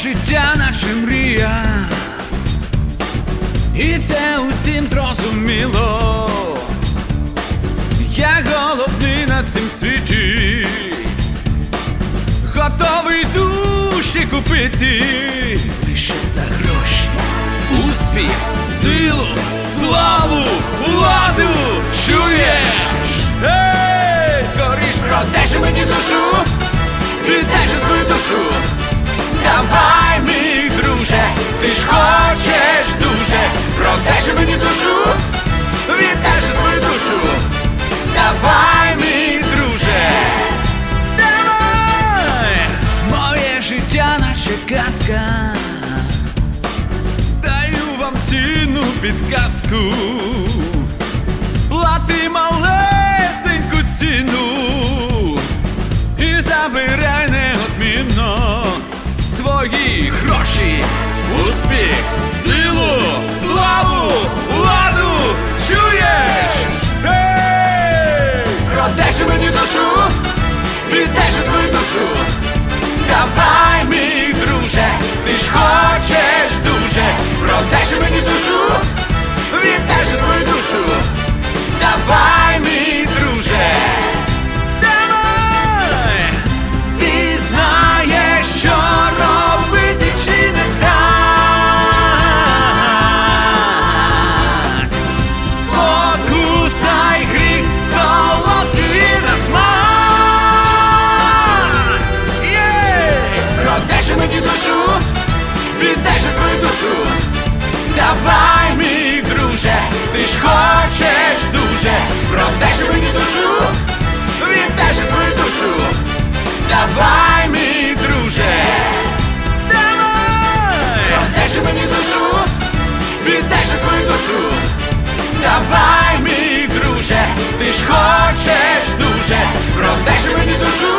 життя наче мрія, і це усім зрозуміло. Я головний на цім світі, готовий душі купити лише за гроші. Успіх, силу, славу, владу. Чуєш? Ей, скоріш продай же мені душу, віддай же свою душу. Давай, мій друже, ти ж хочеш дуже. Продай же мені душу, віддай же свою душу. Давай, мій друже, давай. Моє життя наче казка, даю вам цінну підказку. Плати малесеньку ціну і забирай неодмінно свої гроші, успіх, силу, славу, владу. Чуєш? Ей! Продай же мені душу, віддай же свою душу. Давай, мій друже, ти ж хочеш дуже. Продай же мені душу, віддай же свою душу. Давай, мій друже, давай. Ти знаєш, що робити чи не так. Спокусай гріх, солодкий на смак. Продай же мені душу, віддай же свою душу. Давай, мій друже, ти ж хочеш дуже. Продай же мені душу, віддай же свою душу. Давай, мій друже, давай. Продай же мені душу, віддай же свою душу. Давай, мій друже, ти ж хочеш дуже. Продай же мені душу,